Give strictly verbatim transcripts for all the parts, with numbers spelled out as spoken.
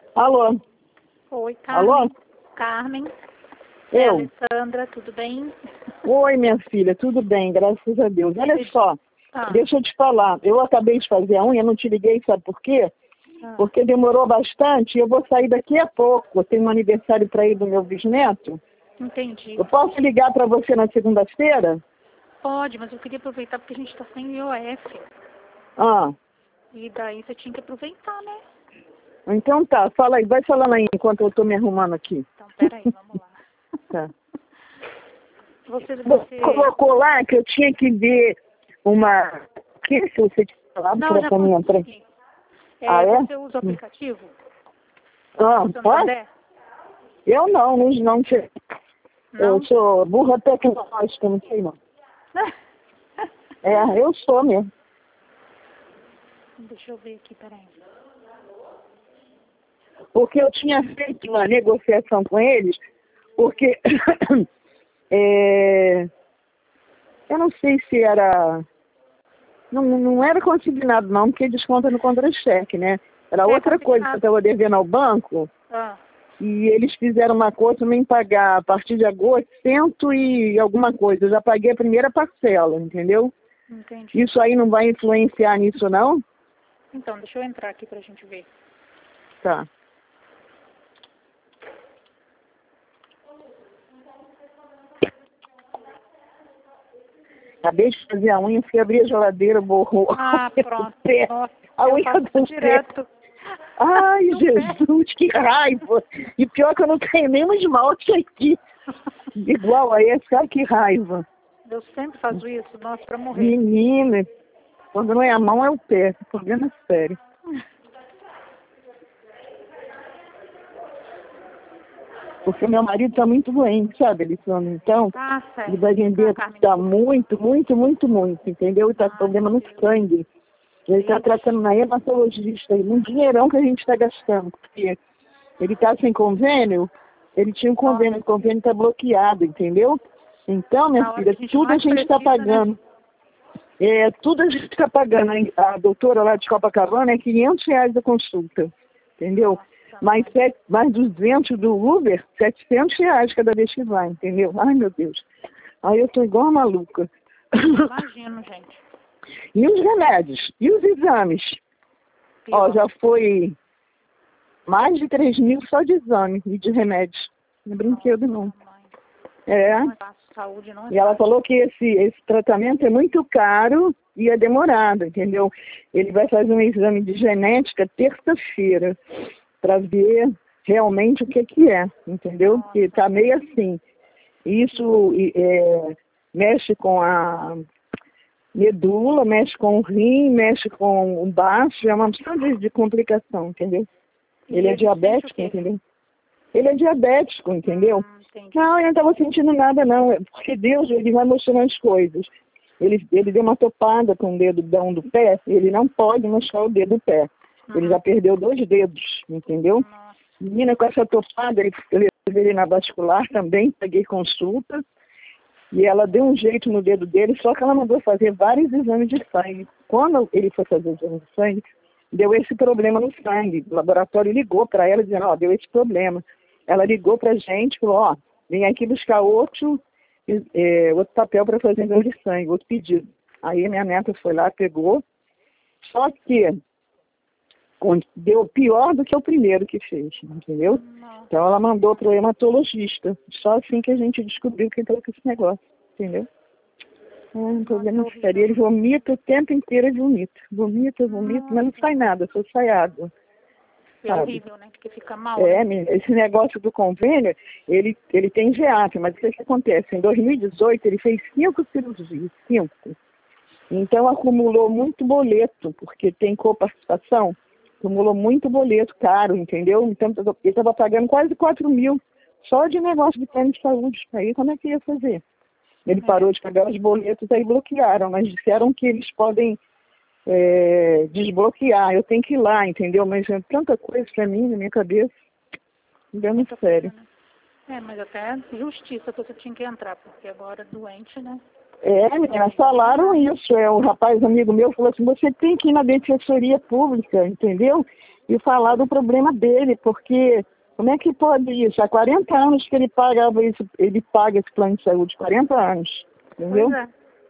Alô? Oi, Carmen. Alô? Carmen. É Eu? Alessandra, tudo bem? Oi, minha filha, tudo bem, graças a Deus. Olha só, Ah, deixa eu te falar. Eu acabei de fazer a unha, não te liguei, sabe por quê? ah, Porque demorou bastante e eu vou sair daqui a pouco. Eu tenho um aniversário para ir do meu bisneto. entendi. Eu posso ligar para você na segunda-feira? Pode, mas eu queria aproveitar porque a gente está sem I O F. Ah, E daí você tinha que aproveitar, né? então tá. Fala aí, vai falando aí enquanto eu tô me arrumando aqui. Então, peraí, vamos lá. Tá. Você, Você você... colocou lá que eu tinha que ver uma... O que se você tinha falado Não, eu já para mim entrar? consegui. É, Ah, é? você usa o aplicativo? Ah, Do pode? Santander? Eu não, não, não sei. Não? Eu sou burra tecnológica, não sei não. É, eu sou mesmo. Deixa eu ver aqui, peraí. Porque eu tinha feito uma negociação com eles, porque é, eu não sei se era. Não, não era consignado não, porque desconta no contra-cheque, né? Era É outra coisa que eu consignado. estava devendo ao banco. Ah, E eles fizeram uma coisa para me pagar a partir de agosto, cento e alguma coisa. Eu já paguei a primeira parcela, entendeu? entendi. Isso aí não vai influenciar nisso, não? Então, deixa eu entrar aqui pra gente ver. Tá. Acabei de fazer a unha, fui abrir a geladeira, borrou. Ah, pronto. Pé. Nossa, A eu unha faço do pé. direto. Ai, Do pé. Jesus, que raiva. E pior que eu não tenho nenhum esmalte aqui. Igual a esse, cara, que raiva. Eu sempre faço isso, nossa, pra morrer. Menina, quando não é a mão, é o pé. Problema é sério. Porque meu marido tá muito doente, sabe, Alessandra? Então, Tá certo. ele vai vender, Ah, Carmen, tá desculpa. muito, muito, muito, muito, entendeu? E tá com Ai, problema meu no Deus. sangue. Ele tá Ixi. tratando na hematologista aí, um dinheirão que a gente tá gastando. Porque ele tá sem convênio, ele tinha um convênio, o convênio tá bloqueado, entendeu? Então, minha Na hora filha, que a gente tudo a mais gente tá precisa, né? pagando. É, tudo a gente tá pagando. hein? A doutora lá de Copacabana é quinhentos reais a consulta, entendeu? Nossa, Mais, mãe. sete, mais duzentos do Uber, setecentos reais cada vez que vai, entendeu? Ai, meu Deus. Aí eu tô igual uma maluca. Imagino, gente. E os remédios? E os exames? Pior. Ó, já foi mais de três mil só de exame e de remédios. Não é brinquedo, não. Nossa, mãe. É. Não é fácil. Saúde não é E ela fácil. falou que esse, esse tratamento é muito caro e é demorado, entendeu? Ele vai fazer um exame de genética terça-feira para ver realmente o que que é, entendeu? Nossa. Porque tá meio assim. Isso é, mexe com a medula, mexe com o rim, mexe com o baço, é uma opção de, de complicação, entendeu? E Ele é ele sente o diabético, quê? entendeu? Ele é diabético, entendeu? Hum, entendi. Não, eu não estava sentindo nada, não. É porque Deus, ele vai mostrando as coisas. Ele, ele deu uma topada com o dedão do pé, ele não pode mostrar o dedo do pé. Ele Uhum. já perdeu dois dedos, entendeu? Nossa. Menina, com essa topada, ele, eu levei ele na vascular também, paguei consulta, e ela deu um jeito no dedo dele, só que ela mandou fazer vários exames de sangue. Quando ele foi fazer o exame de sangue, deu esse problema no sangue. O laboratório ligou para ela dizendo, ó, deu esse problema. Ela ligou para a gente e falou, ó, vem aqui buscar outro, é, outro papel para fazer exame de sangue, outro pedido. Aí a minha neta foi lá, pegou, só que deu pior do que o primeiro que fez, entendeu? Nossa. Então ela mandou para o hematologista. Só assim que a gente descobriu que estava com esse negócio, entendeu? É um problema horrível. sério. Ele vomita o tempo inteiro, ele vomita. Vomita, vomita, mas não Nossa. sai nada, só sai água. É Sabe? horrível, né? Porque fica mal, É, né? menina, esse negócio do convênio, ele, ele tem G A F, mas o que, que acontece? Em dois mil e dezoito ele fez cinco cirurgias, cinco. Então acumulou muito boleto, porque tem coparticipação, acumulou muito boleto caro, entendeu? Então ele estava pagando quase quatro mil só de negócio de plano de saúde. Aí como é que ia fazer? Ele parou de pagar os boletos, aí bloquearam, mas disseram que eles podem é, desbloquear. Eu tenho que ir lá, entendeu? Mas é tanta coisa pra mim na minha cabeça. Não muito sério. Coisa, né? É, mas até justiça que você tinha que entrar, porque agora doente, né? É, menina, falaram isso. É, o rapaz amigo meu falou assim, você tem que ir na defensoria pública, entendeu? e falar do problema dele, porque como é que pode isso? Há quarenta anos que ele pagava isso, ele paga esse plano de saúde, quarenta anos, entendeu? Pois é.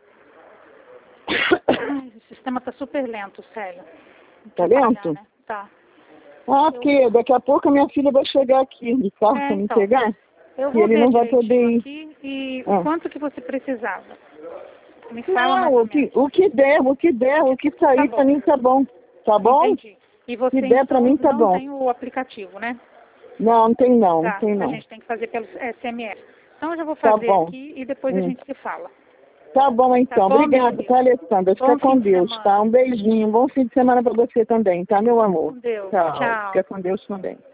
Ai, o sistema está super lento, Célia. Tá lento? Né? Tá. Ah, Eu... porque daqui a pouco a minha filha vai chegar aqui de carro é, para me então, pegar. Eu E vou ele ver não vai poder ir. aqui e ah. quanto que você precisava? Me fala Não, mais ou o que, menos. o que der, o que der, o que sair Tá para mim tá bom. Tá bom? Entendi. E você Se der então para mim tá não bom. tem o aplicativo, né? Não, não tem não, Tá, não tem a não. gente tem que fazer pelo S M S. Então eu já vou Tá fazer bom. aqui e depois Hum. a gente se fala. Tá bom, então. Tá bom, minha Obrigada, querida? tá, Alessandra? Fica Bom com fim de Deus, semana. tá? Um beijinho. Bom fim de semana para você também, tá, meu amor? Com Deus. Tchau. Tchau. Fica com Deus também.